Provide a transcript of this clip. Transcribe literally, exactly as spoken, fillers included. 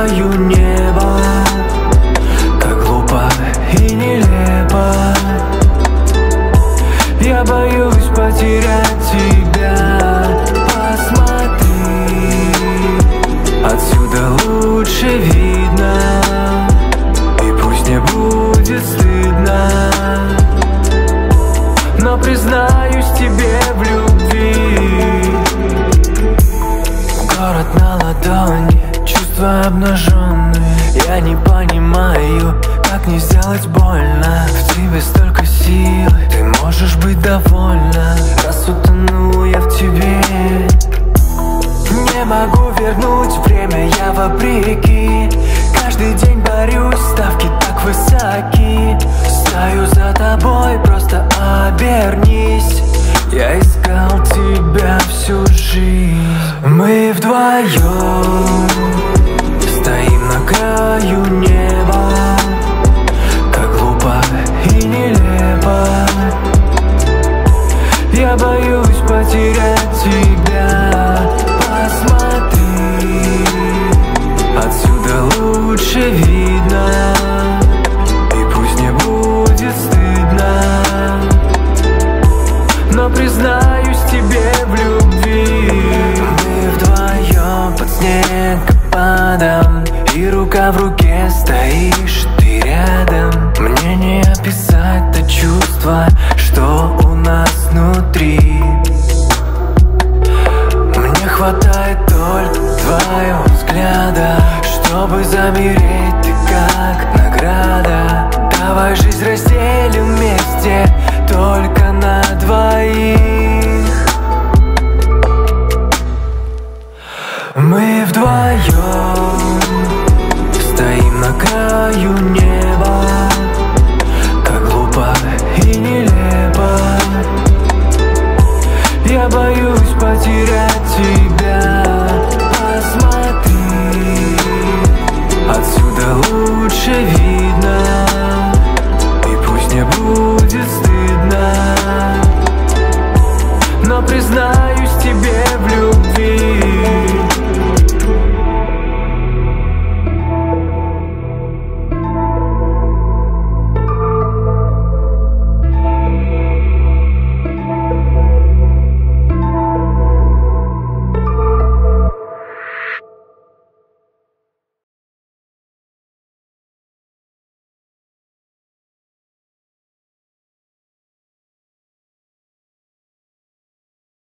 краю неба. Как глупо и нелепо. Я боюсь потерять тебя. Посмотри, отсюда лучше видно. И пусть не будет стыдно, но признаюсь тебе в любви. Город на ладони, чувства обнаженные. Я не понимаю, как не сделать больно. В тебе столько силы, ты можешь быть довольна. Раз утону я в тебе, не могу вернуть время я вопреки. Каждый день борюсь, ставки так высоки. Стою за тобой, просто обернись. Я искал тебя всю жизнь. Мы вдвоем стоим на краю неба. Как глупо и нелепо. Я боюсь потерять тебя. Посмотри, отсюда лучше видно. И пусть не будет стыдно, но признаюсь тебе в любви. Мы вдвоем под снегопадом, и рука в руке стоишь ты рядом. Мне не описать то чувство, что у нас внутри. Мне хватает только твоего взгляда, чтобы замереть, ты как награда. Давай жизнь разделим вместе, только на двоих. Мы вдвоем стоим на краю неба.